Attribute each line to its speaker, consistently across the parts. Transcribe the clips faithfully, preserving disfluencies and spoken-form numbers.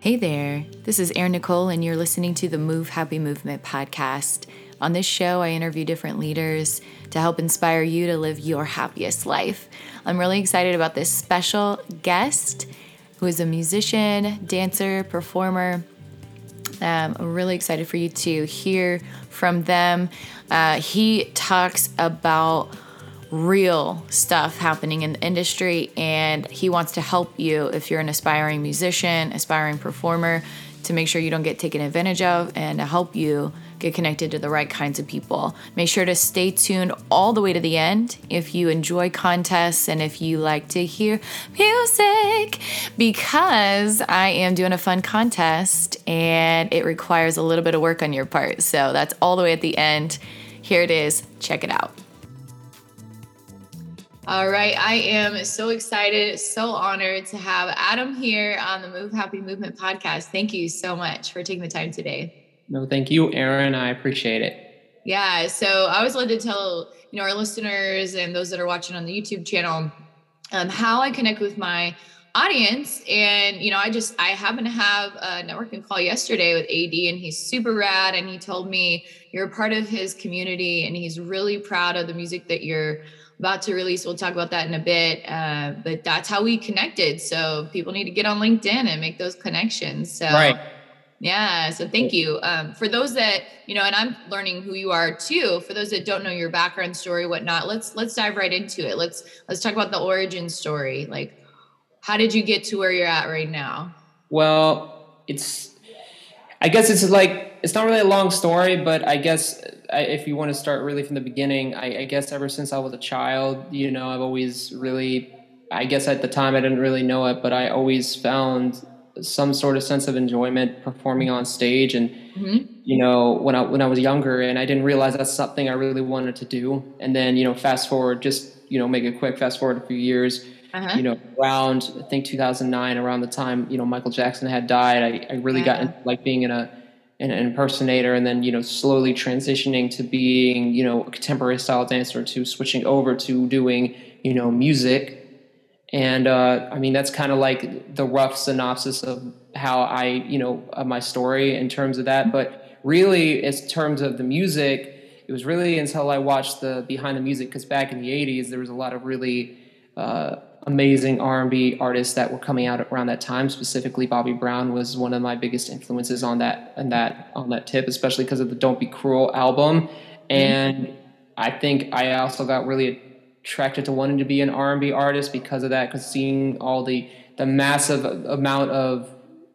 Speaker 1: Hey there, this is Erin Nicole, and you're listening to the Move Happy Movement podcast. On this show, I interview different leaders to help inspire you to live your happiest life. I'm really excited about this special guest who is a musician, dancer, performer. Um, I'm really excited for you to hear from them. Uh, he talks about real stuff happening in the industry, and he wants to help you if you're an aspiring musician, aspiring performer, to make sure you don't get taken advantage of and to help you get connected to the right kinds of people. Make sure to stay tuned all the way to the end if you enjoy contests and if you like to hear music, because I am doing a fun contest and it requires a little bit of work on your part. So that's all the way at the end. Here it is. Check it out. All right. I am so excited, so honored to have Adam here on the Move Happy Movement podcast. Thank you so much for taking the time today.
Speaker 2: No, thank you, Erin. I appreciate it.
Speaker 1: Yeah. So I was led to tell, you know, our listeners and those that are watching on the YouTube channel, um, how I connect with my audience. And, you know, I just, I happened to have a networking call yesterday with A D, and he's super rad. And he told me you're a part of his community and he's really proud of the music that you're about to release. We'll talk about that in a bit. Uh, but that's how we connected. So people need to get on LinkedIn and make those connections. So
Speaker 2: right.
Speaker 1: Yeah. So thank you. Um, for those that, you know, and I'm learning who you are too, for those that don't know your background story, whatnot, let's, let's dive right into it. Let's, let's talk about the origin story. Like, how did you get to where you're at right now?
Speaker 2: Well, it's, I guess it's like, it's not really a long story, but I guess I, if you want to start really from the beginning, I, I guess ever since I was a child, you know, I've always really, I guess at the time I didn't really know it, but I always found some sort of sense of enjoyment performing on stage. And, mm-hmm. you know, when I, when I was younger, and I didn't realize that's something I really wanted to do. And then, you know, fast forward, just, you know, make it quick, fast forward a few years, uh-huh. you know, around, I think two thousand nine, around the time, you know, Michael Jackson had died, I, I really yeah. got into like being in a, an impersonator, and then, you know, slowly transitioning to being, you know, a contemporary style dancer, to switching over to doing, you know, music. And, uh, I mean, that's kind of like the rough synopsis of how I, you know, of my story in terms of that. But really, in terms of the music, it was really until I watched the Behind the Music, because back in the eighties, there was a lot of really uh, amazing R and B artists that were coming out around that time. Specifically, Bobby Brown was one of my biggest influences on that, and that on that tip, especially because of the Don't Be Cruel album. And mm-hmm. I think I also got really attracted to wanting to be an R and B artist because of that, because seeing all the the massive amount of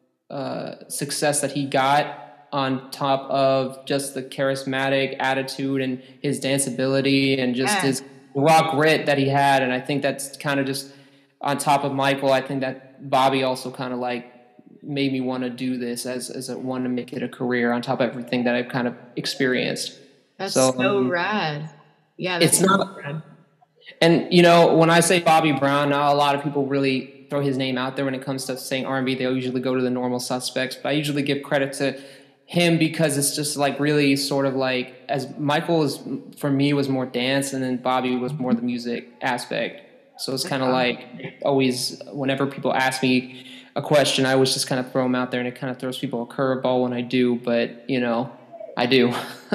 Speaker 2: uh, success that he got, on top of just the charismatic attitude and his danceability and just yeah. his raw grit that he had. And I think that's kind of just on top of Michael. I think that Bobby also kind of like made me want to do this as as a want to make it a career on top of everything that I've kind of experienced.
Speaker 1: That's so, so um, rad. Yeah, that's
Speaker 2: it's
Speaker 1: so
Speaker 2: not.
Speaker 1: rad.
Speaker 2: And, you know, when I say Bobby Brown, now a lot of people really throw his name out there when it comes to saying R and B. They'll usually go to the normal suspects. But I usually give credit to him because it's just like really sort of like, as Michael is, for me, was more dance, and then Bobby was more the music aspect. So it's kind of like always, whenever people ask me a question, I always just kind of throw them out there, and it kind of throws people a curveball when I do. But, you know, I do.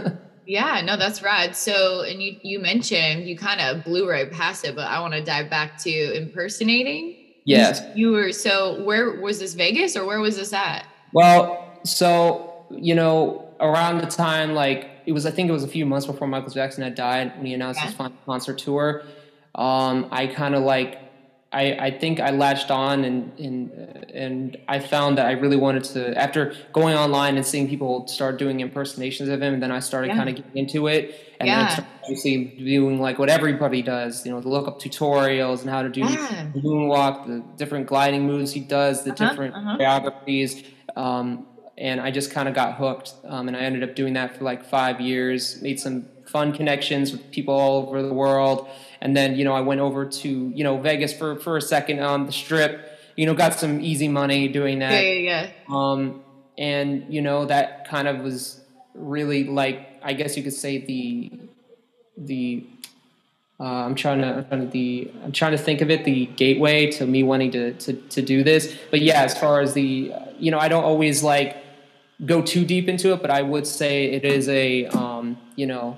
Speaker 1: Yeah, no, that's rad. So, and you, you mentioned you kind of blew right past it, but I want to dive back to impersonating.
Speaker 2: Yes.
Speaker 1: You were, so where was this, Vegas, or where was this at?
Speaker 2: Well, so, you know, around the time, like it was, I think it was a few months before Michael Jackson had died when he announced yeah. his final concert tour. Um, I kind of like, I, I think I latched on and, and and I found that I really wanted to, after going online and seeing people start doing impersonations of him, and then I started yeah. kind of getting into it, and yeah. then I started obviously doing like what everybody does, you know, to look up tutorials and how to do yeah. the moonwalk, the different gliding moves he does, the uh-huh, different uh-huh. choreographies, um, and I just kind of got hooked, um, and I ended up doing that for like five years, made some fun connections with people all over the world. And then, you know, I went over to, you know, Vegas for, for a second on the Strip, you know, got some easy money doing that.
Speaker 1: Yeah, yeah, yeah.
Speaker 2: Um, and, you know, that kind of was really like, I guess you could say the, the, uh, I'm trying to, I'm trying to the, I'm trying to think of it, the gateway to me wanting to, to, to do this. But yeah, as far as the, uh, you know, I don't always like go too deep into it, but I would say it is a, um, you know,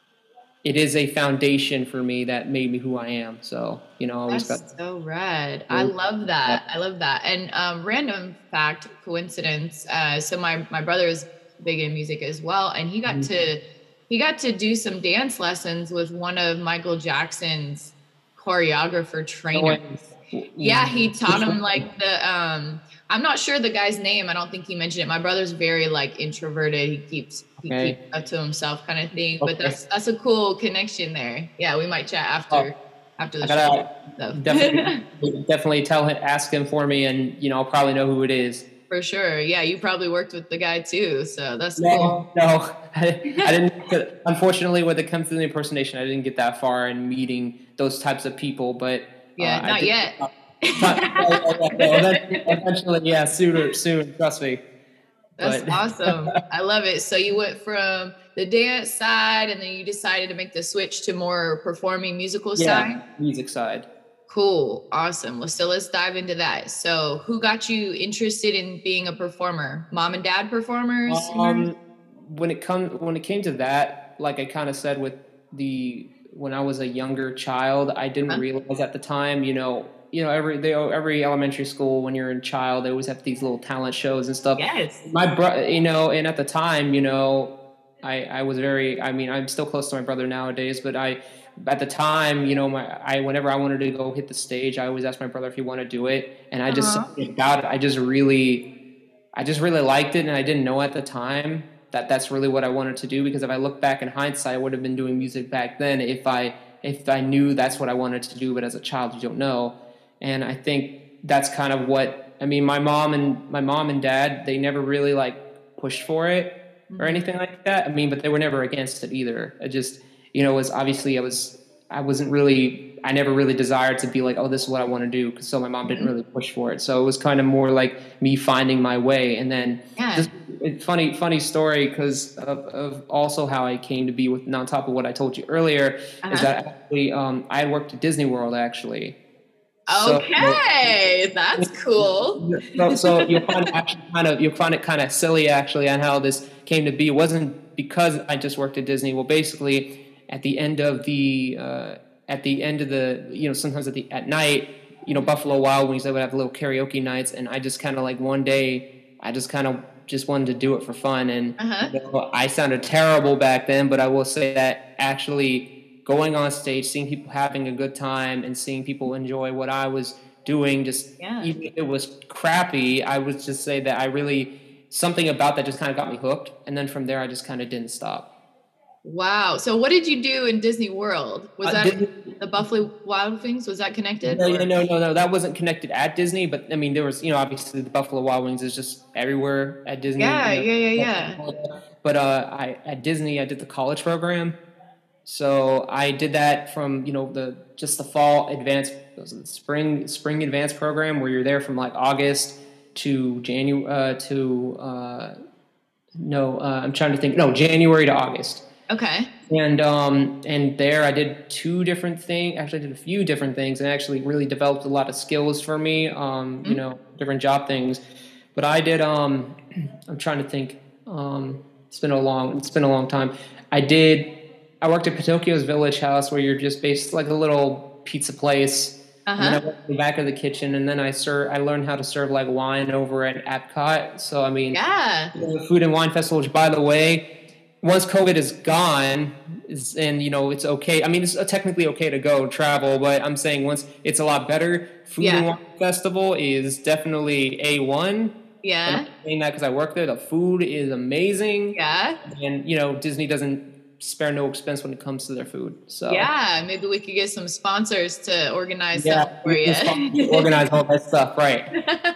Speaker 2: it is a foundation for me that made me who I am. So, you know, I always
Speaker 1: That's
Speaker 2: got.
Speaker 1: so rad. I love that. I love that. And um, random fact, coincidence. Uh, so my my brother is big in music as well, and he got
Speaker 2: Mhm.
Speaker 1: to he got to do some dance lessons with one of Michael Jackson's choreographer trainers. Yeah, he taught him like the um I'm not sure the guy's name. I don't think he mentioned it. My brother's very like introverted. He keeps he keeps
Speaker 2: Okay.
Speaker 1: up to himself kind of thing. But
Speaker 2: Okay.
Speaker 1: that's that's a cool connection there. Yeah, we might chat after
Speaker 2: Oh,
Speaker 1: after the
Speaker 2: I
Speaker 1: show.
Speaker 2: gotta
Speaker 1: So.
Speaker 2: definitely, definitely tell him, ask him for me, and you know, I'll probably know who it is.
Speaker 1: For sure. Yeah, you probably worked with the guy too. So that's cool.
Speaker 2: No, no, I, I didn't. Unfortunately, when it comes to the impersonation, I didn't get that far in meeting those types of people. But uh,
Speaker 1: Yeah,
Speaker 2: I
Speaker 1: not
Speaker 2: did.
Speaker 1: yet.
Speaker 2: Not, eventually, eventually, yeah, sooner, soon. Trust me.
Speaker 1: That's
Speaker 2: But
Speaker 1: awesome. I love it. So you went from the dance side and then you decided to make the switch to more performing musical
Speaker 2: yeah,
Speaker 1: side.
Speaker 2: music side.
Speaker 1: Cool. Awesome. Well, so let's dive into that. So who got you interested in being a performer? Mom and dad performers, singers?
Speaker 2: Um, when it come when it came to that, like I kind of said with the when I was a younger child, I didn't
Speaker 1: Huh?
Speaker 2: realize at the time, you know, you know, every they every elementary school when you're a child, they always have these little talent shows and stuff.
Speaker 1: Yes.
Speaker 2: My bro, you know, and at the time, you know, I I was very, I mean, I'm still close to my brother nowadays, but I at the time, you know, my I whenever I wanted to go hit the stage, I always asked my brother if he wanted to do it, and I just
Speaker 1: Uh-huh.
Speaker 2: something about it, I just really I just really liked it, and I didn't know at the time that that's really what I wanted to do. Because if I look back in hindsight, I would have been doing music back then if I if I knew that's what I wanted to do. But as a child, you don't know, and I think that's kind of what I mean. My mom and my mom and dad, they never really like pushed for it or
Speaker 1: Mm-hmm.
Speaker 2: anything like that. I mean, but they were never against it either. I just, you know, it was obviously I was I wasn't really I never really desired to be like, oh, this is what I want to do. So my mom didn't
Speaker 1: Mm-hmm.
Speaker 2: really push for it. So it was kind of more like me finding my way. And then
Speaker 1: Yeah.
Speaker 2: just funny, funny story because of, of also how I came to be with, on top of what I told you earlier, is
Speaker 1: Uh-huh.
Speaker 2: that actually um, I had worked at Disney World actually. So,
Speaker 1: Okay. That's cool.
Speaker 2: so, so you'll find it actually kind of you'll find it kind of silly actually on how this came to be. It wasn't because I just worked at Disney. Well, basically, at the end of the uh, at the end of the you know sometimes at the at night, you know Buffalo Wild Wings, they would have little karaoke nights, and I just kind of like one day I just kind of just wanted to do it for fun, and
Speaker 1: Uh-huh.
Speaker 2: you know, I sounded terrible back then, but I will say that actually going on stage, seeing people having a good time, and seeing people enjoy what I was doing, just
Speaker 1: Yeah.
Speaker 2: even if it was crappy, I would just say that I really something about that just kind of got me hooked, and then from there I just kind of didn't stop.
Speaker 1: Wow. So what did you do in Disney World? Was
Speaker 2: Uh,
Speaker 1: that
Speaker 2: Disney,
Speaker 1: the Buffalo Wild Wings? Was that connected
Speaker 2: no,
Speaker 1: or?
Speaker 2: no, no, no, no, that wasn't connected at Disney, but I mean there was, you know, obviously the Buffalo Wild Wings is just everywhere at Disney,
Speaker 1: Yeah,
Speaker 2: you
Speaker 1: yeah, yeah, yeah.
Speaker 2: know. But uh, I at Disney I did the college program. So I did that from you know the just the fall advanced spring spring advanced program where you're there from like August to January uh, to uh, no uh, I'm trying to think no January to August.
Speaker 1: Okay.
Speaker 2: And um, and there I did two different things. Actually, I did a few different things, and actually really developed a lot of skills for me. Um, you
Speaker 1: Mhm.
Speaker 2: know, different job things. But I did. Um, I'm trying to think. Um, it's been a long. It's been a long time. I did. I worked at Pitocchio's Village House, where you're just based like a little pizza place. And then I
Speaker 1: Uh-huh.
Speaker 2: worked in the back of the kitchen, and then I serve. I learned how to serve like wine over at Epcot. So I mean,
Speaker 1: Yeah.
Speaker 2: the Food and Wine Festival, which by the way, once COVID is gone, is, and you know it's okay. I mean, it's technically okay to go travel, but I'm saying once it's a lot better. Food and
Speaker 1: Yeah.
Speaker 2: Wine Festival is definitely A one, and I'm
Speaker 1: Yeah.
Speaker 2: saying that because I work there. The food is amazing,
Speaker 1: Yeah.
Speaker 2: and you know Disney doesn't spare no expense when it comes to their food. So
Speaker 1: Yeah. Maybe we could get some sponsors to organize
Speaker 2: yeah,
Speaker 1: something for
Speaker 2: we
Speaker 1: you.
Speaker 2: can organize all that stuff, right?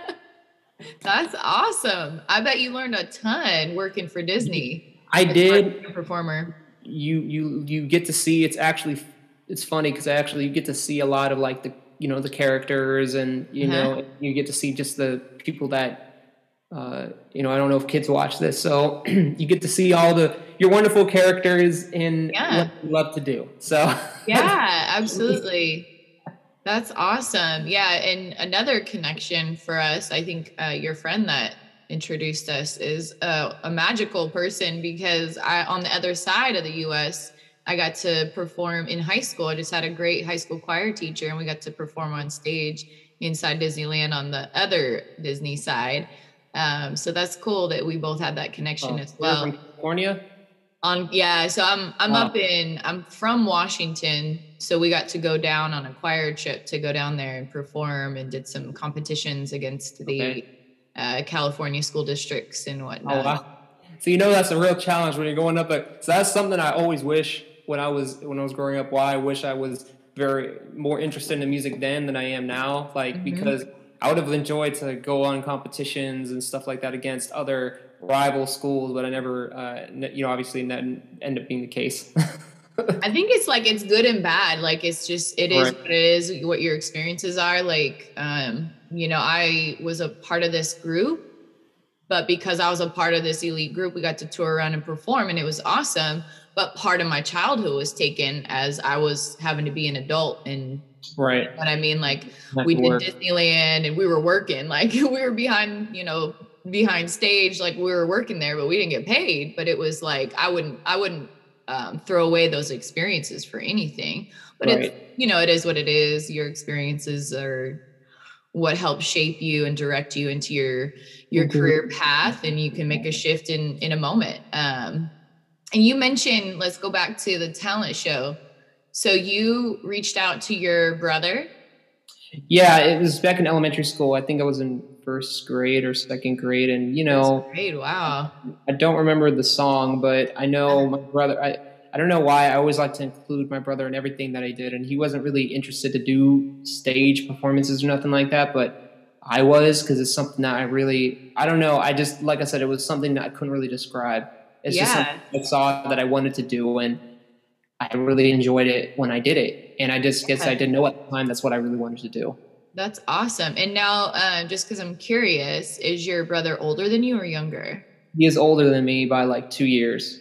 Speaker 1: That's awesome. I bet you learned a ton working for Disney
Speaker 2: I
Speaker 1: as far as
Speaker 2: did.
Speaker 1: being a performer.
Speaker 2: You you you get to see. It's actually it's funny because actually you get to see a lot of like the you know the characters, and you
Speaker 1: Uh-huh.
Speaker 2: know you get to see just the people that uh, you know, I don't know if kids watch this, so you get to see all the your wonderful characters in
Speaker 1: Yeah.
Speaker 2: what you love to do. So
Speaker 1: Yeah, absolutely. That's awesome. Yeah, and another connection for us, I think uh, your friend that introduced us is a, a magical person, because I, on the other side of the U S, I got to perform in high school. I just had a great high school choir teacher, and we got to perform on stage inside Disneyland on the other Disney side. Um, so that's cool that we both had that connection
Speaker 2: uh,
Speaker 1: as
Speaker 2: you're from
Speaker 1: well.
Speaker 2: California.
Speaker 1: On yeah, so I'm I'm
Speaker 2: Wow.
Speaker 1: up in I'm from Washington, so we got to go down on a choir trip to go down there and perform, and did some competitions against the
Speaker 2: Okay.
Speaker 1: uh, California school districts and
Speaker 2: Oh
Speaker 1: whatnot.
Speaker 2: wow. So you know that's a real challenge when you're going up. A, so that's something I always wish when I was when I was growing up. Why I wish I was very more interested in music then than I am now. Like
Speaker 1: Hmm.
Speaker 2: because I would have enjoyed to go on competitions and stuff like that against other rival schools, but I never, uh, you know, obviously that end up being the case.
Speaker 1: I think it's like it's good and bad. Like it's just it is
Speaker 2: Right.
Speaker 1: what it is, what your experiences are. Like um, you know, I was a part of this group, but because I was a part of this elite group, we got to tour around and perform, and it was awesome. But part of my childhood was taken as I was having to be an adult, and
Speaker 2: Right.
Speaker 1: you know what I mean? Like
Speaker 2: Have
Speaker 1: we
Speaker 2: to
Speaker 1: did
Speaker 2: work.
Speaker 1: Disneyland and we were working, like we were behind, you know, behind stage, like we were working there, but we didn't get paid. But it was like, I wouldn't, I wouldn't um, throw away those experiences for anything. But it's,
Speaker 2: Right.
Speaker 1: you know, it is what it is. Your experiences are what helps shape you and direct you into your, your
Speaker 2: Mhm.
Speaker 1: career path. And you can make a shift in, in a moment. Um, and you mentioned, let's go back to the talent show. So you reached out to your brother.
Speaker 2: Yeah, it was back in elementary school. I think I was in first grade or second grade, and you
Speaker 1: First
Speaker 2: know,
Speaker 1: grade. Wow.
Speaker 2: I don't remember the song, but I know my brother. I I don't know why I always like to include my brother in everything that I did, and he wasn't really interested to do stage performances or nothing like that, but I was because it's something that I really I don't know. I just like I said, it was something that I couldn't really describe. It's just something
Speaker 1: Yeah.
Speaker 2: I saw that I wanted to do, and I really enjoyed it when I did it. And I just guess I
Speaker 1: Yeah.
Speaker 2: didn't know at the time that's what I really wanted to do.
Speaker 1: That's awesome. And now, uh, just because I'm curious, is your brother older than you or younger?
Speaker 2: He is older than me by like two years.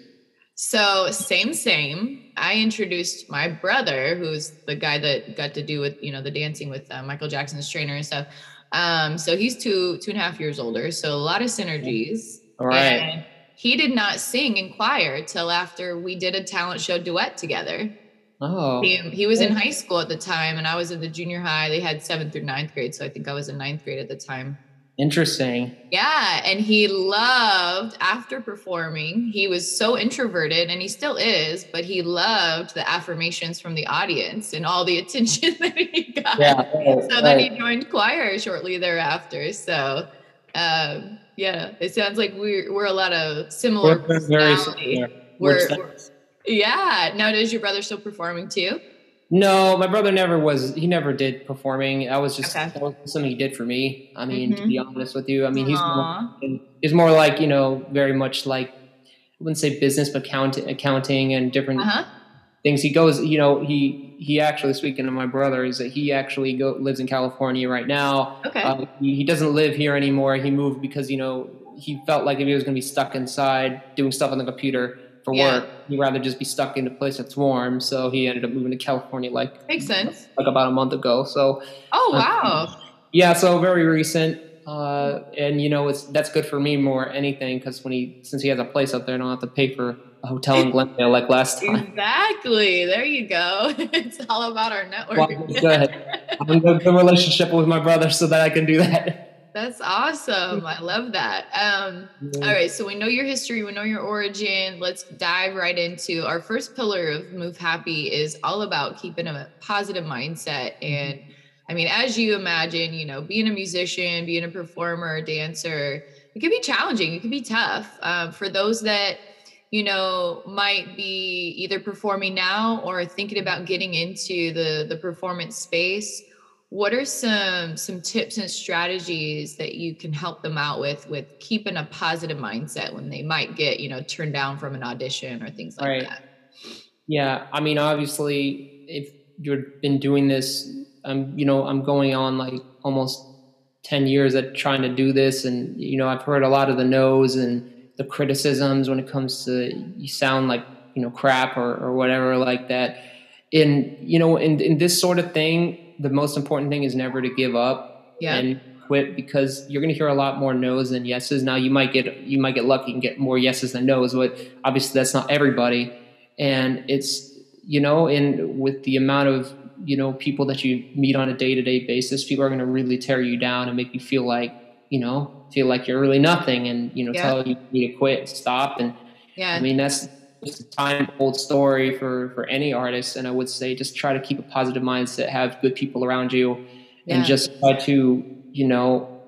Speaker 1: So same, same. I introduced my brother, who's the guy that got to do with, you know, the dancing with uh, Michael Jackson's trainer and stuff. Um, so he's two, two and a half years older. So a lot of synergies.
Speaker 2: All right.
Speaker 1: And he did not sing in choir till after we did a talent show duet together. He,
Speaker 2: Oh,
Speaker 1: he was in high school at the time, and I was in the junior high. They had seventh through ninth grade. So I think I was in ninth grade at the time.
Speaker 2: interesting.
Speaker 1: Yeah. And he loved after performing, he was so introverted, and he still is, but he loved the affirmations from the audience and all the attention that he got.
Speaker 2: Yeah. Right,
Speaker 1: So then
Speaker 2: right.
Speaker 1: he joined choir shortly thereafter. So, um, yeah, it sounds like we're, we're a lot of similar
Speaker 2: We're very
Speaker 1: personality.
Speaker 2: similar.
Speaker 1: We're,
Speaker 2: Which
Speaker 1: we're yeah. Now, does your brother still performing too?
Speaker 2: no, my brother never was. He never did performing. That was just
Speaker 1: Okay.
Speaker 2: that was something he did for me. I mean, to be
Speaker 1: Mm-hmm.
Speaker 2: honest with you, I mean, he's more,
Speaker 1: Aww.
Speaker 2: he's more like you know, very much like I wouldn't say business, but count, accounting and different
Speaker 1: Uh-huh.
Speaker 2: things. He goes, you know, he he actually speaking of my brother is that he actually go, lives in California right now.
Speaker 1: Okay.
Speaker 2: Uh, he, he doesn't live here anymore. He moved because you know he felt like if he was going to be stuck inside doing stuff on the computer for
Speaker 1: Yeah.
Speaker 2: work, he'd rather just be stuck in a place that's warm. So he ended up moving to California like
Speaker 1: Makes sense.
Speaker 2: like about a month ago. So
Speaker 1: Oh,
Speaker 2: uh,
Speaker 1: wow.
Speaker 2: yeah, so very recent. Uh, and you know, it's that's good for me more anything because when he since he has a place up there, I don't have to pay for a hotel in Glendale like last time.
Speaker 1: Exactly. There you go. It's all about our
Speaker 2: Well,
Speaker 1: network.
Speaker 2: it's good. I'm in a good relationship with my brother so that I can do that.
Speaker 1: That's awesome. I love that. Um,
Speaker 2: Yeah.
Speaker 1: all right. So we know your history, we know your origin. Let's dive right into our first pillar of Move Happy is all about keeping a positive mindset. And I mean, as you imagine, you know, being a musician, being a performer, a dancer, it can be challenging. It can be tough. Um, for those that, you know, might be either performing now or thinking about getting into the, the performance space, what are some some tips and strategies that you can help them out with with keeping a positive mindset when they might get, you know, turned down from an audition or things like
Speaker 2: Right.
Speaker 1: that?
Speaker 2: Yeah. I mean, obviously, if you've been doing this, um, you know, I'm going on like almost ten years at trying to do this. And, you know, I've heard a lot of the no's and the criticisms when it comes to, you sound like, you know, crap or, or whatever like that. In, you know, in, in this sort of thing, the most important thing is never to give up
Speaker 1: yeah.
Speaker 2: and quit, because you're going to hear a lot more no's than yeses. Now you might get, you might get lucky and get more yeses than no's, but obviously that's not everybody. And it's, you know, in with the amount of, you know, people that you meet on a day-to-day basis, people are going to really tear you down and make you feel like, you know, feel like you're really nothing, and, you know, yeah. tell you you need to quit, stop. And
Speaker 1: yeah,
Speaker 2: I mean, that's just a time old story for, for any artist. And I would say just try to keep a positive mindset, have good people around you, yeah. and just try to, you know,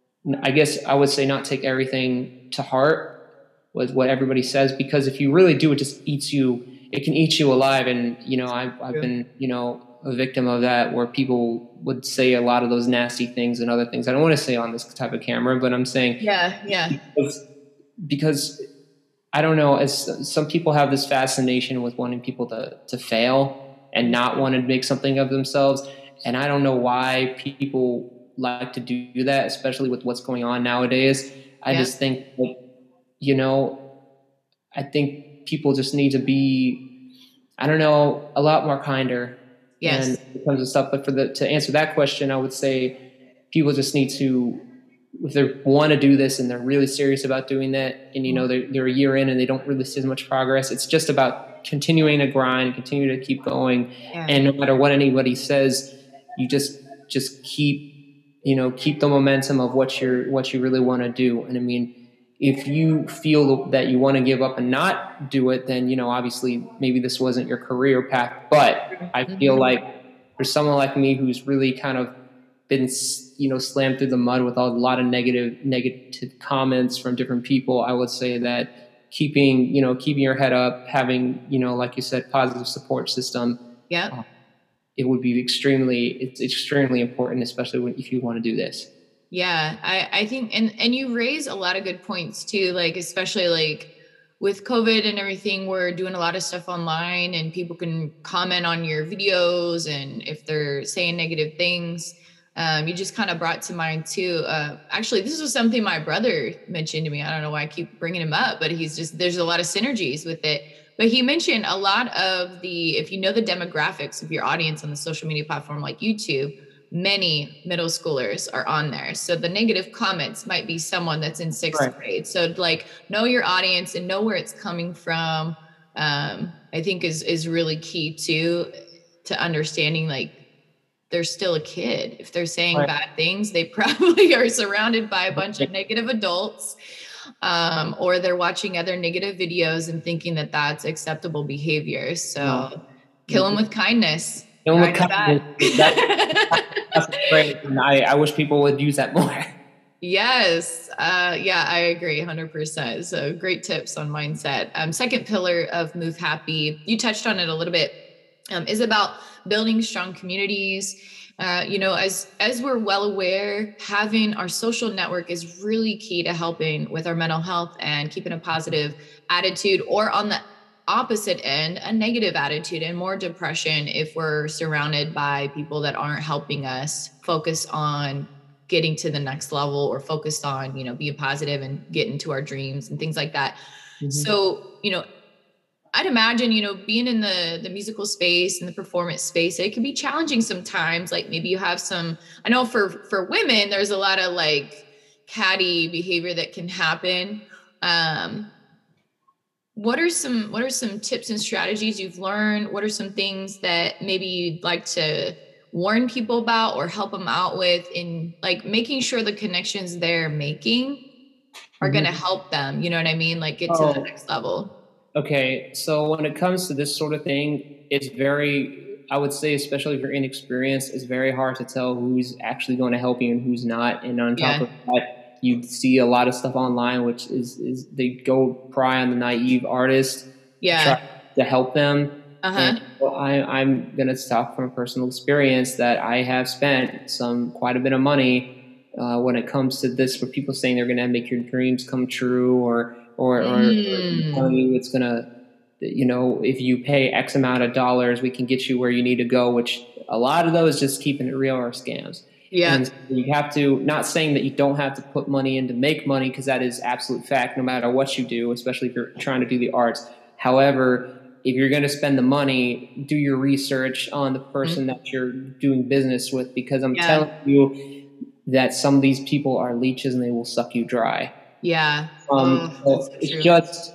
Speaker 2: I guess I would say not take everything to heart with what everybody says, because if you really do, it just eats you, it can eat you alive. And, you know, I've, I've yeah. been, you know, a victim of that, where people would say a lot of those nasty things and other things I don't want to say on this type of camera, but I'm saying,
Speaker 1: yeah, yeah,
Speaker 2: because, because I don't know, as some people have this fascination with wanting people to, to fail and not want to make something of themselves. And I don't know why people like to do that, especially with what's going on nowadays. I yeah. just think, like, you know, I think people just need to be, I don't know, a lot more kinder.
Speaker 1: Yes.
Speaker 2: And it comes to stuff. But for the, to answer that question, I would say people just need to, if they want to do this and they're really serious about doing that, and, you know, they're, they're a year in and they don't really see as much progress, it's just about continuing to grind, continue to keep going.
Speaker 1: Yeah.
Speaker 2: And no matter what anybody says, you just, just keep, you know, keep the momentum of what you're, what you really want to do. And I mean, if you feel that you want to give up and not do it, then, you know, obviously maybe this wasn't your career path. But I feel mm-hmm. like for someone like me who's really kind of been, you know, slammed through the mud with a lot of negative, negative comments from different people, I would say that keeping, you know, keeping your head up, having, you know, like you said, positive support system.
Speaker 1: Yeah.
Speaker 2: Uh, it would be extremely, it's extremely important, especially when, if you want to do this.
Speaker 1: Yeah, I, I think, and, and you raise a lot of good points too, like, especially like with COVID and everything, we're doing a lot of stuff online and people can comment on your videos. And if they're saying negative things, um, you just kind of brought to mind too. Uh, actually, this was something my brother mentioned to me. I don't know why I keep bringing him up, but he's just, there's a lot of synergies with it. But he mentioned a lot of the, if you know the demographics of your audience on the social media platform like YouTube, many middle schoolers are on there. So the negative comments might be someone that's in sixth right. grade. So like know your audience and know where it's coming from. Um, I think is, is really key too, to understanding, like, they're still a kid. If they're saying right. bad things, they probably are surrounded by a bunch of negative adults, um, or they're watching other negative videos and thinking that that's acceptable behavior. So no. kill them with kindness.
Speaker 2: Kill them with kindness. That, that's great. And I, I wish people would use that more.
Speaker 1: Yes. Uh, yeah, I agree one hundred percent. So great tips on mindset. Um, second pillar of Move Happy, you touched on it a little bit, um, is about building strong communities. Uh, you know, as, as we're well aware, having our social network is really key to helping with our mental health and keeping a positive attitude, or on the opposite end, a negative attitude and more depression if we're surrounded by people that aren't helping us focus on getting to the next level, or focused on, you know, being positive and getting to our dreams and things like that. Mm-hmm. So, you know, I'd imagine, you know, being in the, the musical space and the performance space, it can be challenging sometimes. Like maybe you have some, I know for, for women, there's a lot of like catty behavior that can happen. Um, What are some, what are some tips and strategies you've learned? What are some things that maybe you'd like to warn people about or help them out with, in like making sure the connections they're making are mm-hmm. going to help them, you know what I mean? Like get oh, to the next level.
Speaker 2: Okay. So when it comes to this sort of thing, it's very, I would say, especially if you're inexperienced, it's very hard to tell who's actually going to help you and who's not. And on top yeah. of that, you see a lot of stuff online, which is, is they go pry on the naive artist,
Speaker 1: yeah,
Speaker 2: try to help them.
Speaker 1: Uh-huh.
Speaker 2: And well, I, I'm going to talk from personal experience that I have spent some quite a bit of money uh, when it comes to this, for people saying they're going to make your dreams come true, or or, mm. or telling you it's going to, you know, if you pay X amount of dollars, we can get you where you need to go. Which a lot of those, just keeping it real, are scams.
Speaker 3: Yeah.
Speaker 2: And so you have to, not saying that you don't have to put money in to make money, because that is absolute fact no matter what you do, especially if you're trying to do the arts. However, if you're going to spend the money, do your research on the person mm-hmm. that you're doing business with, because I'm yeah. telling you that some of these people are leeches and they will suck you dry.
Speaker 3: Yeah.
Speaker 2: Um,
Speaker 3: oh,
Speaker 2: so it's just,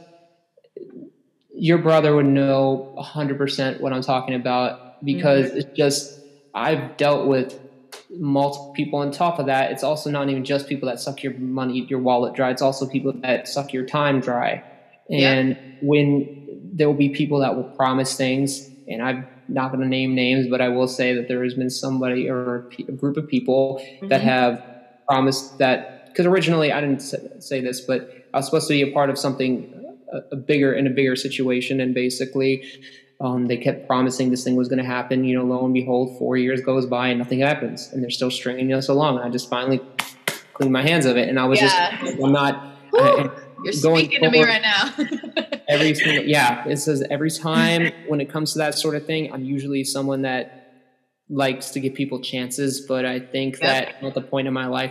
Speaker 2: your brother would know one hundred percent what I'm talking about, because mm-hmm. it's just, I've dealt with multiple people. On top of that, it's also not even just people that suck your money, your wallet dry. It's also people that suck your time dry. And yeah. when there will be people that will promise things, and I'm not going to name names, but I will say that there has been somebody or a group of people mm-hmm. that have promised that, because originally I didn't say this, but I was supposed to be a part of something a, a bigger in a bigger situation. And basically um, they kept promising this thing was going to happen. You know, lo and behold, four years goes by and nothing happens, and they're still stringing us along. And I just finally cleaned my hands of it. And I was yeah. just, I'm not, I,
Speaker 3: you're speaking to me right now.
Speaker 2: every single, yeah, it says every time when it comes to that sort of thing, I'm usually someone that likes to give people chances. But I think yep. that at the point in my life,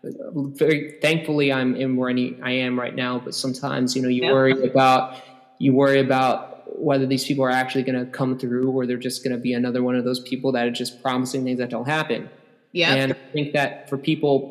Speaker 2: very thankfully, I'm in where I am right now. But sometimes, you know, you yep. worry about, you worry about whether these people are actually going to come through, or they're just going to be another one of those people that are just promising things that don't happen.
Speaker 3: Yeah.
Speaker 2: And I think that for people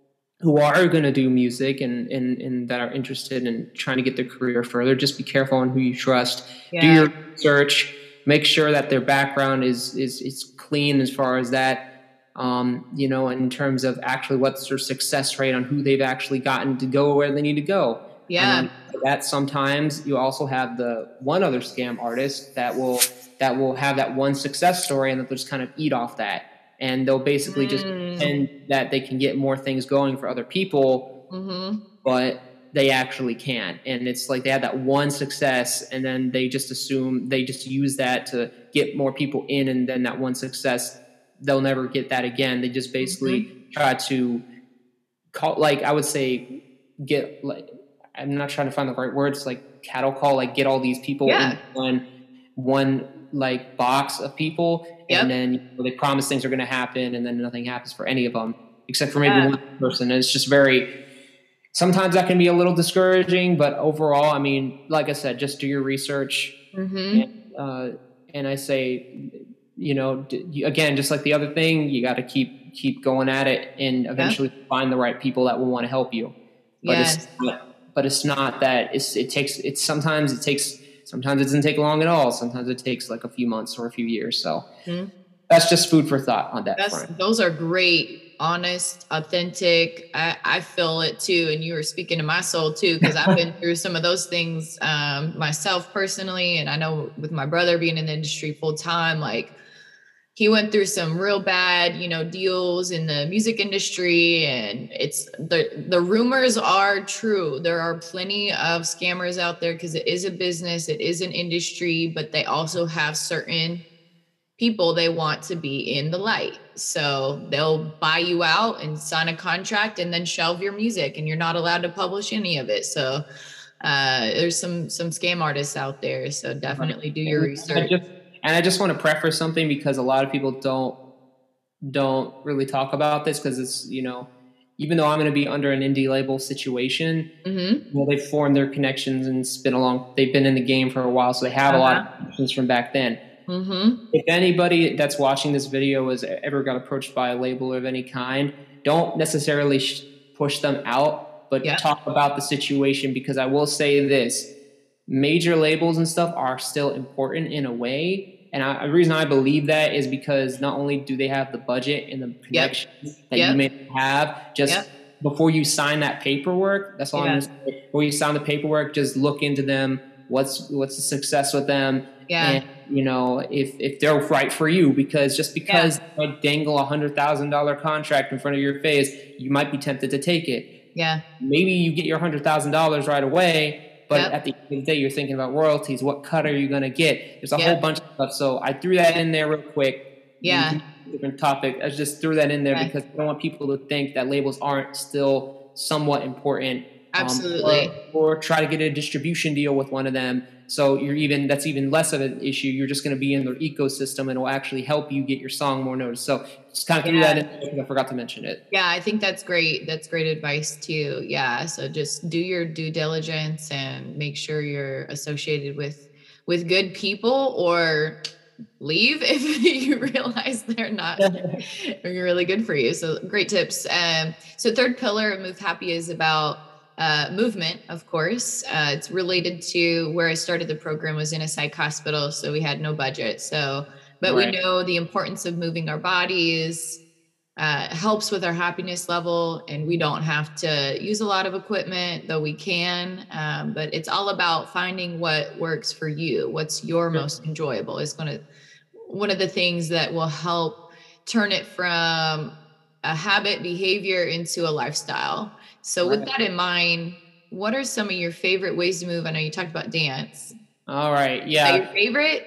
Speaker 2: who are going to do music and, and, and that are interested in trying to get their career further, just be careful on who you trust. Yeah. Do your research, make sure that their background is, is, is clean as far as that, um, you know, in terms of actually what's their success rate on who they've actually gotten to go where they need to go.
Speaker 3: Yeah.
Speaker 2: And that sometimes you also have the one other scam artist that will, that will have that one success story, and they'll just kind of eat off that. And they'll basically just
Speaker 3: mm.
Speaker 2: pretend that they can get more things going for other people,
Speaker 3: mm-hmm.
Speaker 2: but they actually can't. And it's like they had that one success, and then they just assume, they just use that to get more people in, and then that one success, they'll never get that again. They just basically mm-hmm. try to call, like I would say, get, like, I'm not trying to find the right words, like cattle call, like get all these people
Speaker 3: yeah.
Speaker 2: in one, one like box of people.
Speaker 3: Yep.
Speaker 2: And then you know, they promise things are going to happen, and then nothing happens for any of them, except for maybe
Speaker 3: yeah.
Speaker 2: one person. And it's just very, sometimes that can be a little discouraging, but overall, I mean, like I said, just do your research.
Speaker 3: Mm-hmm.
Speaker 2: And, uh, and I say, you know, d- again, just like the other thing, you got to keep, keep going at it, and eventually yeah. find the right people that will want to help you. But
Speaker 3: yes.
Speaker 2: it's not, but it's not that it's, it takes, it's sometimes it takes, sometimes it doesn't take long at all. Sometimes it takes like a few months or a few years. So
Speaker 3: mm-hmm.
Speaker 2: that's just food for thought on that
Speaker 3: that's,
Speaker 2: front.
Speaker 3: Those are great, honest, authentic. I, I feel it too. And you were speaking to my soul too, because I've been through some of those things um, myself personally. And I know with my brother being in the industry full time, like he went through some real bad, you know, deals in the music industry, and it's the, the rumors are true. There are plenty of scammers out there, because it is a business, it is an industry, but they also have certain people they want to be in the light. So they'll buy you out and sign a contract and then shelve your music, and you're not allowed to publish any of it. So uh, there's some, some scam artists out there. So definitely do your research.
Speaker 2: And I just want to preface something, because a lot of people don't don't really talk about this, because it's, you know, even though I'm going to be under an indie label situation,
Speaker 3: mm-hmm.
Speaker 2: well, they've formed their connections and it's been a long, they've been in the game for a while, so they have uh-huh. a lot of connections from back then.
Speaker 3: Mm-hmm.
Speaker 2: If anybody that's watching this video has ever got approached by a label of any kind, don't necessarily sh- push them out, but
Speaker 3: yeah.
Speaker 2: talk about the situation, because I will say this. Major labels and stuff are still important in a way. And I, the reason I believe that is because not only do they have the budget and the connections
Speaker 3: yep.
Speaker 2: that
Speaker 3: yep.
Speaker 2: you may have, just
Speaker 3: yep.
Speaker 2: before you sign that paperwork, that's all yeah. I'm going to say. Before you sign the paperwork, just look into them. What's what's the success with them?
Speaker 3: Yeah.
Speaker 2: And, you know, if, if they're right for you, because just because
Speaker 3: yeah.
Speaker 2: they dangle a hundred thousand dollar contract in front of your face, you might be tempted to take it.
Speaker 3: Yeah.
Speaker 2: Maybe you get your hundred thousand dollars right away. But
Speaker 3: yep.
Speaker 2: at the end of the day, you're thinking about royalties. What cut are you going to get? There's a
Speaker 3: yep.
Speaker 2: whole bunch of stuff. So I threw that in there real quick.
Speaker 3: Yeah.
Speaker 2: Different topic. I just threw that in there
Speaker 3: okay.
Speaker 2: because I don't want people to think that labels aren't still somewhat important
Speaker 3: Absolutely.
Speaker 2: Um, or, or try to get a distribution deal with one of them. So you're even, that's even less of an issue. You're just going to be in their ecosystem and it will actually help you get your song more noticed. So just kind of threw
Speaker 3: Yeah.
Speaker 2: that in because I forgot to mention it.
Speaker 3: Yeah, I think that's great. That's great advice too. Yeah. So just do your due diligence and make sure you're associated with, with good people, or leave if you realize they're not really good for you. So great tips. Um, so third pillar of Move Happy is about uh, movement, of course. Uh, it's related to where I started the program was in a psych hospital. So we had no budget. So, but right. we know the importance of moving our bodies, uh, helps with our happiness level, and we don't have to use a lot of equipment, though we can. Um, but it's all about finding what works for you. What's your yeah. most enjoyable is going to, one of the things that will help turn it from a habit behavior into a lifestyle. So right. with that in mind, what are some of your favorite ways to move? I know you talked about dance.
Speaker 2: All right. Yeah.
Speaker 3: Is that your favorite?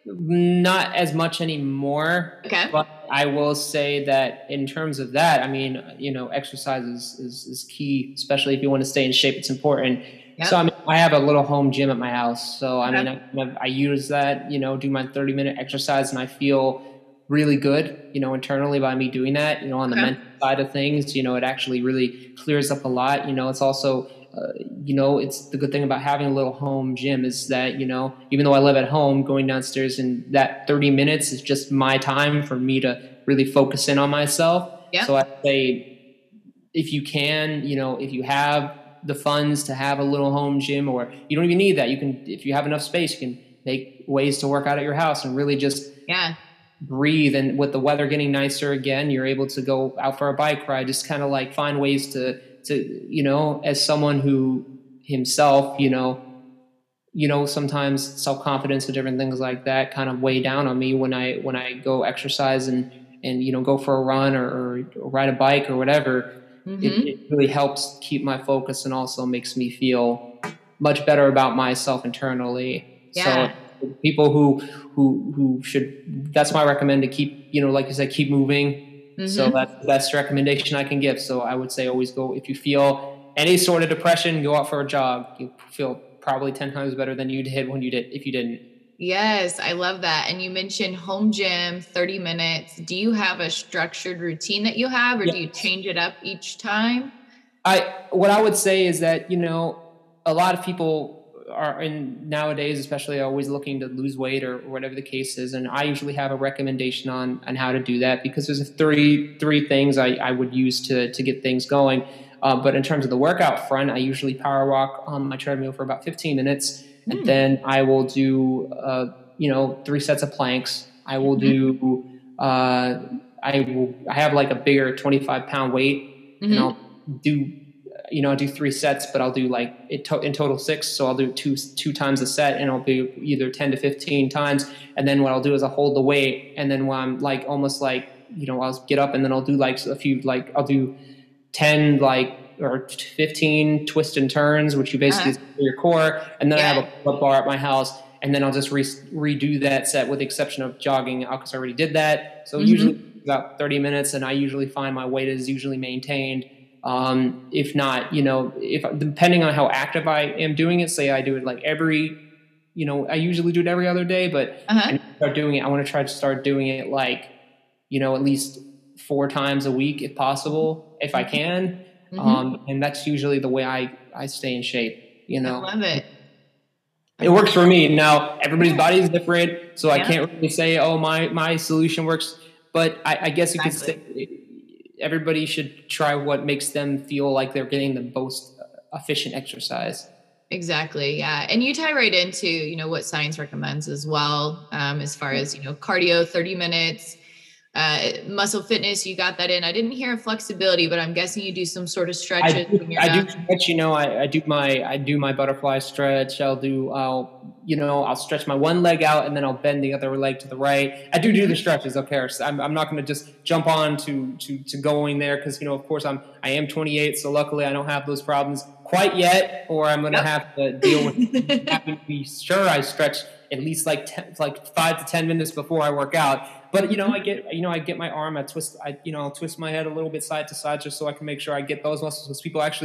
Speaker 2: Not as much anymore.
Speaker 3: Okay.
Speaker 2: But I will say that in terms of that, I mean, you know, exercise is, is, is key, especially if you want to stay in shape. It's important. Yep. So I mean, I have a little home gym at my house. So I okay. mean, I, I use that, you know, do my thirty minute exercise, and I feel really good, you know, internally by me doing that. You know, on the okay. mental side of things, you know, it actually really clears up a lot. You know, it's also, uh, you know, it's the good thing about having a little home gym is that, you know, even though I live at home, going downstairs and that thirty minutes is just my time for me to really focus in on myself.
Speaker 3: Yep.
Speaker 2: So I say, if you can, you know, if you have the funds to have a little home gym, or you don't even need that. You can, if you have enough space, you can make ways to work out at your house and really just
Speaker 3: yeah.
Speaker 2: breathe. And with the weather getting nicer again, you're able to go out for a bike ride, just kind of like find ways to, to, you know, as someone who himself, you know, you know, sometimes self-confidence and different things like that kind of weigh down on me when I, when I go exercise and, and, you know, go for a run or, or, or ride a bike or whatever. Mm-hmm. It, it really helps keep my focus and also makes me feel much better about myself internally.
Speaker 3: Yeah.
Speaker 2: So people who, who, who should, that's my recommend to keep, you know, like you said, keep moving. Mm-hmm. So that's the best recommendation I can give. So I would say always go, if you feel any sort of depression, go out for a jog. You feel probably ten times better than you did when you did, if you didn't.
Speaker 3: Yes, I love that. And you mentioned home gym, thirty minutes. Do you have a structured routine that you have, or yes. do you change it up each time?
Speaker 2: I, what I would say is that, you know, a lot of people are in nowadays, especially are always looking to lose weight or whatever the case is. And I usually have a recommendation on, on how to do that, because there's three, three things I, I would use to, to get things going. Uh, but in terms of the workout front, I usually power walk on my treadmill for about fifteen minutes. Mm. And then I will do, uh, you know, three sets of planks. I will mm-hmm. do, uh, I will, I have like a bigger twenty-five pound weight mm-hmm. and I'll do, you know, I'll do three sets, but I'll do like it to, in total six. So I'll do two, two times a set, and I'll do either ten to fifteen times. And then what I'll do is I'll hold the weight. And then when I'm like, almost like, you know, I'll get up and then I'll do like a few, like I'll do ten, like, or fifteen twists and turns, which you basically uh-huh. do your core. And then yeah. I have a pull-up bar at my house, and then I'll just re- redo that set with the exception of jogging because I already did that. So mm-hmm. usually about thirty minutes, and I usually find my weight is usually maintained. Um, if not, you know, if depending on how active I am doing it, say I do it like every, you know, I usually do it every other day, but uh-huh. I start doing it. I want to try to start doing it like, you know, at least four times a week if possible, if I can. Mm-hmm. Um, and that's usually the way I, I stay in shape, you know.
Speaker 3: I love it.
Speaker 2: It works for me. Now, everybody's body is different, so yeah. I can't really say, oh, my, my solution works. But I, I guess you exactly. could say everybody should try what makes them feel like they're getting the most efficient exercise.
Speaker 3: Exactly. Yeah. And you tie right into, you know, what science recommends as well, um, as far as, you know, cardio, thirty minutes, uh, muscle fitness, you got that in. I didn't hear flexibility, but I'm guessing you do some sort of stretches.
Speaker 2: I do,
Speaker 3: when you're
Speaker 2: I
Speaker 3: done.
Speaker 2: do stretch, you know, I, I do my, I do my butterfly stretch. I'll do, I'll, you know, I'll stretch my one leg out and then I'll bend the other leg to the right. I do do the stretches. Okay. So I'm, I'm not going to just jump on to, to, to going there. Cause you know, of course I'm, I am twenty-eight. So luckily I don't have those problems quite yet, or I'm going to yep. have to deal with having to be sure I stretch at least like ten, like five to ten minutes before I work out. But, you know, I get, you know, I get my arm, I twist, I, you know, I'll twist my head a little bit side to side just so I can make sure I get those muscles, because people actually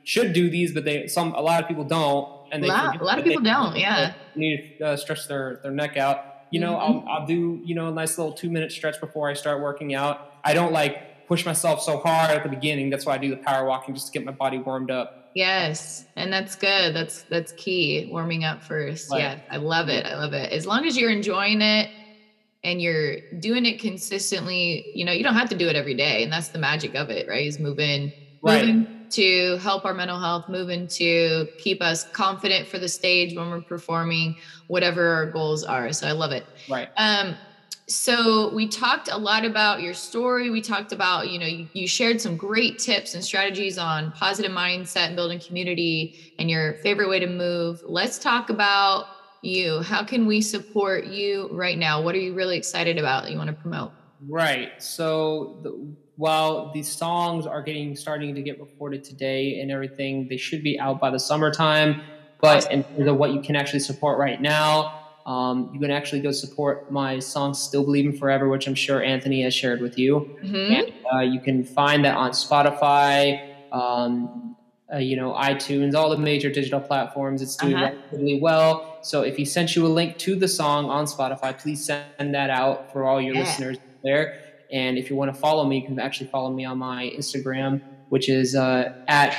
Speaker 2: should do these, but they some a lot of people don't, and they
Speaker 3: a lot,
Speaker 2: forget
Speaker 3: a lot of
Speaker 2: that
Speaker 3: people
Speaker 2: they
Speaker 3: don't. Yeah,
Speaker 2: need to uh, stretch their their neck out. You know,
Speaker 3: Mm-hmm.
Speaker 2: I'll I'll do you know a nice little two minute stretch before I start working out. I don't like push myself so hard at the beginning. That's why I do the power walking, just to get my body warmed up.
Speaker 3: Yes, and that's good. That's that's key. Warming up first.
Speaker 2: Right.
Speaker 3: Yeah, I love it. I love it. As long as you're enjoying it and you're doing it consistently, you know, you don't have to do it every day, and that's the magic of it, right? Is moving,
Speaker 2: Right.
Speaker 3: moving to help our mental health, moving to keep us confident for the stage when we're performing, whatever our goals are. So I love it.
Speaker 2: Right.
Speaker 3: Um, so we talked a lot about your story. We talked about, you know, you, you shared some great tips and strategies on positive mindset and building community and your favorite way to move. Let's talk about you. How can we support you right now? What are you really excited about that you want to promote?
Speaker 2: Right. So the, while these songs are getting starting to get recorded today and everything, they should be out by the summertime. But
Speaker 3: Awesome.
Speaker 2: in terms of what you can actually support right now, Um, you can actually go support my song Still Believing Forever, which I'm sure Anthony has shared with you.
Speaker 3: Mm-hmm.
Speaker 2: And uh, you can find that on Spotify, um, uh, you know, iTunes, all the major digital platforms. It's doing
Speaker 3: Uh-huh.
Speaker 2: relatively well. So if he sent you a link to the song on Spotify, please send that out for all your
Speaker 3: Yeah.
Speaker 2: listeners there. And if you want to follow me, you can actually follow me on my Instagram, which is uh, at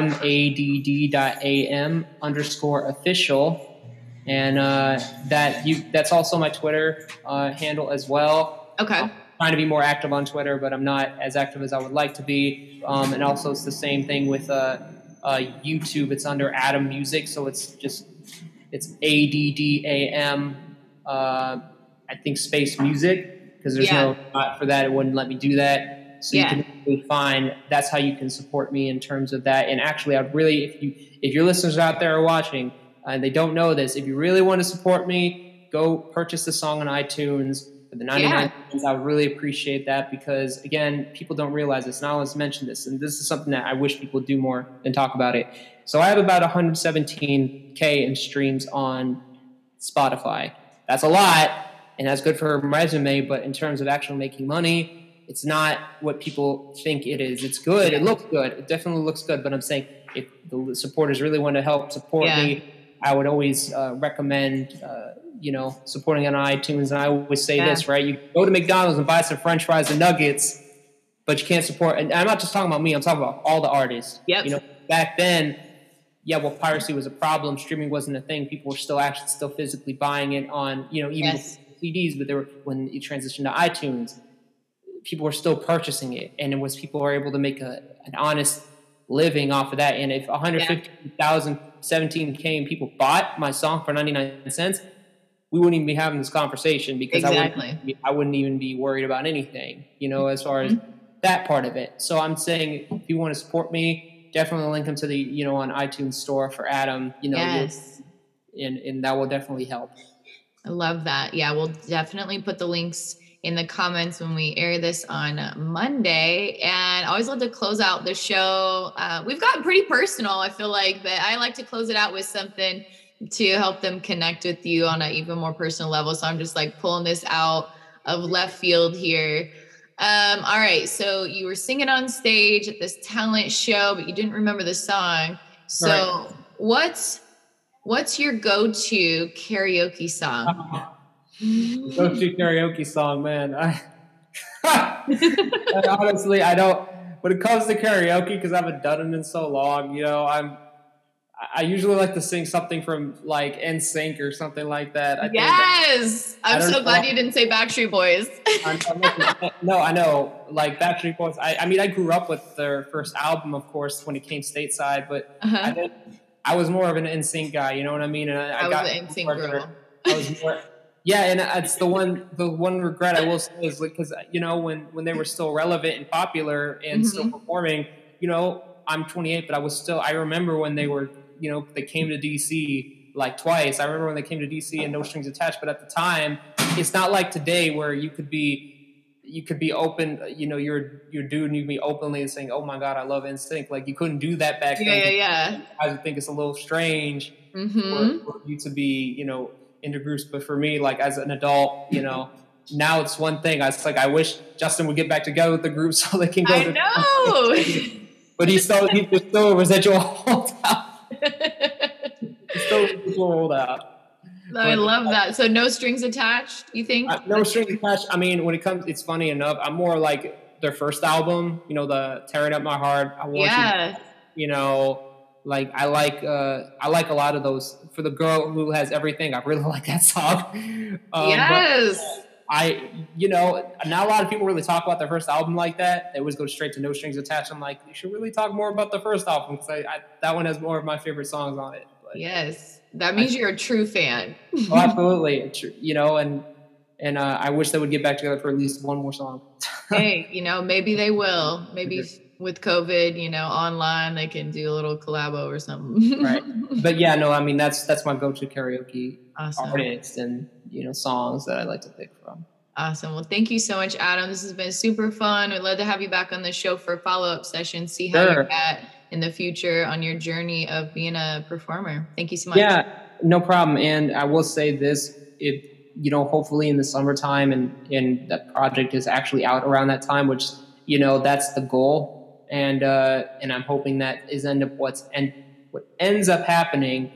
Speaker 2: adamadD.am underscore official. And uh, that you that's also my Twitter uh, handle as well.
Speaker 3: Okay.
Speaker 2: I'm trying to be more active on Twitter, but I'm not as active as I would like to be. Um, and also, it's the same thing with uh, uh, YouTube. It's under Adam Music, so it's just it's A D D A M. Uh, I think space music, because there's
Speaker 3: Yeah.
Speaker 2: no spot for that. It wouldn't let me do that. So
Speaker 3: Yeah.
Speaker 2: you can really find that's how you can support me in terms of that. And actually, I'd really if you if your listeners out there are watching and they don't know this, if you really want to support me, go purchase the song on iTunes for the ninety-nine cents. I would really appreciate that, because again, people don't realize this. And I always mention this, and this is something that I wish people do more than talk about it. So I have about one hundred seventeen K in streams on Spotify. That's a lot, and that's good for a resume, but in terms of actually making money, it's not what people think it is. It's good. It looks good. It definitely looks good, but I'm saying if the supporters really want to help support
Speaker 3: Yeah.
Speaker 2: me, I would always uh, recommend, uh, you know, supporting on iTunes. And I always say
Speaker 3: Yeah.
Speaker 2: this, right? You go to McDonald's and buy some French fries and nuggets, but you can't support. And I'm not just talking about me. I'm talking about all the artists.
Speaker 3: Yep.
Speaker 2: You know, back then, yeah, well, piracy was a problem. Streaming wasn't a thing. People were still actually still physically buying it on, you know, even
Speaker 3: Yes.
Speaker 2: C Ds. But they were when you transitioned to iTunes, people were still purchasing it, and it was people were able to make a, an honest living off of that. And if one hundred fifty thousand, seventeen K people bought my song for ninety-nine cents, we wouldn't even be having this conversation, because
Speaker 3: Exactly.
Speaker 2: I wouldn't be, I wouldn't even be worried about anything, you know, as far as
Speaker 3: Mm-hmm.
Speaker 2: that part of it. So I'm saying, if you want to support me, definitely link them to the, you know, on iTunes store for Adam, you know,
Speaker 3: Yes.
Speaker 2: and, and that will definitely help.
Speaker 3: I love that. Yeah, we'll definitely put the links in the comments when we air this on Monday. And I always love to close out the show. Uh, we've gotten pretty personal, I feel like, but I like to close it out with something to help them connect with you on an even more personal level. So I'm just like pulling this out of left field here. Um, all right. So you were singing on stage at this talent show, but you didn't remember the song. So
Speaker 2: Right.
Speaker 3: what's what's your go-to karaoke song?
Speaker 2: Go-to karaoke song, man. I, I honestly, I don't. When it comes to karaoke, because I haven't done it in so long, you know, I'm. I usually like to sing something from like N Sync or something like that. I
Speaker 3: Yes,
Speaker 2: I
Speaker 3: I'm
Speaker 2: don't
Speaker 3: so
Speaker 2: know.
Speaker 3: glad you didn't say Backstreet Boys.
Speaker 2: Think, I'm, I'm looking, no, I know, like Backstreet Boys. I, I mean, I grew up with their first album, of course, when it came stateside, but
Speaker 3: Uh-huh.
Speaker 2: I didn't. I was more of an N Sync guy, you know what I mean? And I,
Speaker 3: I
Speaker 2: I
Speaker 3: was
Speaker 2: got
Speaker 3: an N Sync
Speaker 2: more-
Speaker 3: girl.
Speaker 2: I was more. Yeah, and it's the one the one regret I will say is because you know when when they were still relevant and popular and
Speaker 3: Mhm.
Speaker 2: still performing, you know, I'm twenty-eight, but I was still I remember when they were, you know, they came to D C like twice. I remember when they came to D C and No Strings Attached, but at the time, it's not like today where you could be you could be open, you know, you're you're dude and you'd be openly saying, "Oh my God, I love N Sync." Like you couldn't do that back
Speaker 3: Yeah,
Speaker 2: then.
Speaker 3: yeah, yeah.
Speaker 2: I would think it's a little strange
Speaker 3: Mm-hmm.
Speaker 2: for, for you to be, you know, into groups. But for me, like as an adult, you know, now it's one thing. I was like, I wish Justin would get back together with the group so they can go.
Speaker 3: I
Speaker 2: to
Speaker 3: know.
Speaker 2: but he's still he's still a residual holdout. He's still a residual holdout.
Speaker 3: I love that. So no strings attached, you think?
Speaker 2: Uh, no strings attached. I mean, when it comes, it's funny enough. I'm more like their first album, you know, the Tearing Up My Heart. I want
Speaker 3: yeah.
Speaker 2: you, you know, like I like uh, I like a lot of those. For the Girl Who Has Everything, I really like that song. Um,
Speaker 3: yes.
Speaker 2: I, you know, not a lot of people really talk about their first album like that. They always go straight to No Strings Attached. I'm like, you should really talk more about the first album because I, I, that one has more of my favorite songs on it. But,
Speaker 3: yes, that means I, you're a true fan.
Speaker 2: Oh, absolutely. You know, and and uh, I wish they would get back together for at least one more song.
Speaker 3: Hey, you know, maybe they will. Maybe with COVID, you know, online they can do a little collabo or something.
Speaker 2: Right. But yeah, no, I mean that's that's my go-to karaoke
Speaker 3: awesome.
Speaker 2: artist and you know songs that I like to pick from.
Speaker 3: Awesome. Well, thank you so much, Adam. This has been super fun. We'd love to have you back on the show for follow-up sessions, see how sure. you're at in the future on your journey of being a performer. Thank you so much.
Speaker 2: Yeah, no problem. And I will say this, if you know, hopefully in the summertime and, and that project is actually out around that time, which, you know, that's the goal. And uh, and I'm hoping that is end up what's and what ends up happening.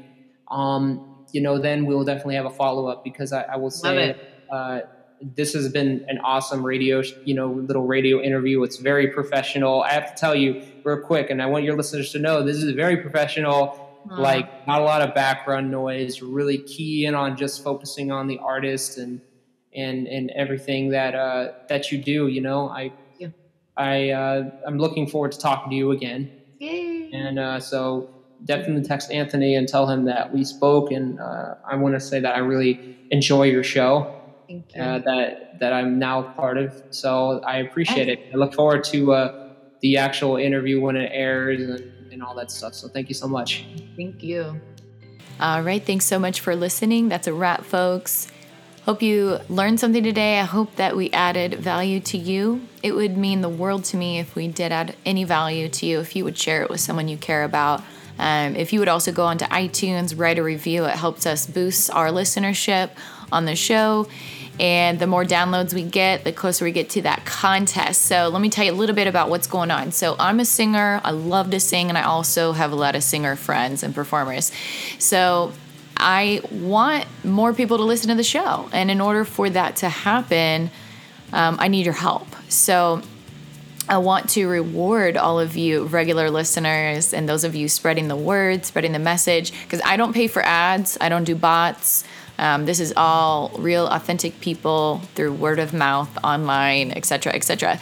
Speaker 2: Um, you know, then we'll definitely have a follow-up because I, I will say uh, this has been an awesome radio, you know, little radio interview. It's very professional. I have to tell you real quick, and I want your listeners to know this is very professional. Uh, like not a lot of background noise, really key in on just focusing on the artist and and and everything that uh, that you do. You know, I yeah. I uh, I'm looking forward to talking to you again.
Speaker 3: Yay.
Speaker 2: And uh, so definitely text Anthony and tell him that we spoke. And uh, I want to say that I really enjoy your show.
Speaker 3: Thank you.
Speaker 2: Uh, that that I'm now part of. So I appreciate it. I look forward to uh, the actual interview when it airs and. and all that stuff. So thank you so much.
Speaker 3: Thank you.
Speaker 1: All right. Thanks so much for listening. That's a wrap, folks. Hope you learned something today. I hope that we added value to you. It would mean the world to me if we did add any value to you, if you would share it with someone you care about. Um, if you would also go onto iTunes, write a review. It helps us boost our listenership on the show. And the more downloads we get, the closer we get to that contest. So let me tell you a little bit about what's going on. So I'm a singer. I love to sing, and I also have a lot of singer friends and performers. So I want more people to listen to the show. And in order for that to happen, um, I need your help. So I want to reward all of you regular listeners and those of you spreading the word, spreading the message, because I don't pay for ads. I don't do bots. Um, this is all real, authentic people through word of mouth, online, et cetera, et cetera.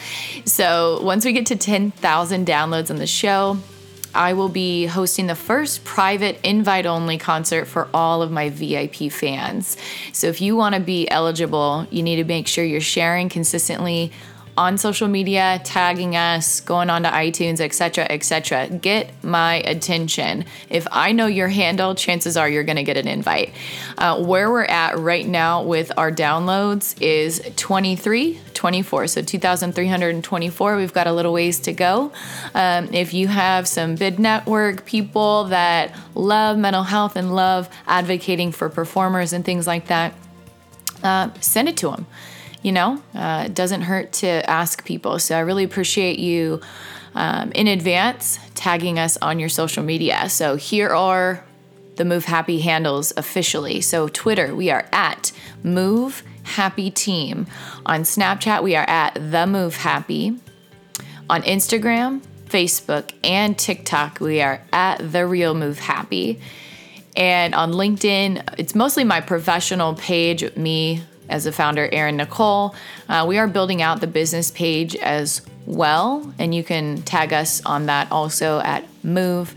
Speaker 1: So once we get to ten thousand downloads on the show, I will be hosting the first private invite-only concert for all of my V I P fans. So if you want to be eligible, you need to make sure you're sharing consistently on social media, tagging us, going on to iTunes, et cetera, et cetera. Get my attention. If I know your handle, chances are you're going to get an invite. Uh, where we're at right now with our downloads is twenty-three, twenty-four. So two thousand three hundred twenty-four. We've got a little ways to go. Um, if you have some bid network people that love mental health and love advocating for performers and things like that, uh, send it to them. You know, uh, it doesn't hurt to ask people. So I really appreciate you um, in advance tagging us on your social media. So here are the Move Happy handles officially. So Twitter, we are at Move Happy Team. On Snapchat, we are at The Move Happy. On Instagram, Facebook, and TikTok, we are at The Real Move Happy. And on LinkedIn, it's mostly my professional page, me as a founder, Erin Nicole. Uh, we are building out the business page as well, and you can tag us on that also at Move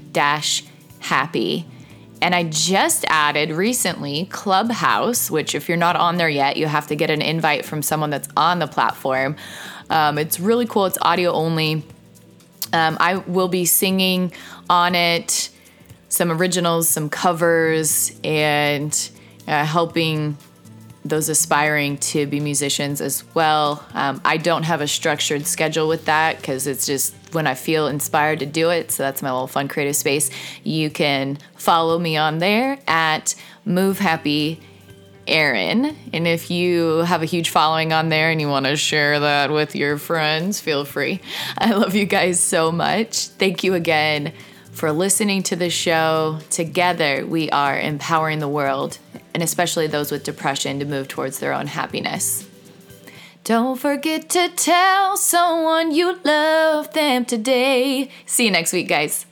Speaker 1: Happy. And I just added recently Clubhouse, which if you're not on there yet, you have to get an invite from someone that's on the platform. Um, it's really cool. It's audio only. Um, I will be singing on it, some originals, some covers, and uh, helping those aspiring to be musicians as well. Um, I don't have a structured schedule with that because it's just when I feel inspired to do it. So that's my little fun creative space. You can follow me on there at Move Happy Erin. And if you have a huge following on there and you want to share that with your friends, feel free. I love you guys so much. Thank you again for listening to the show. Together, we are empowering the world, and especially those with depression, to move towards their own happiness. Don't forget to tell someone you love them today. See you next week, guys.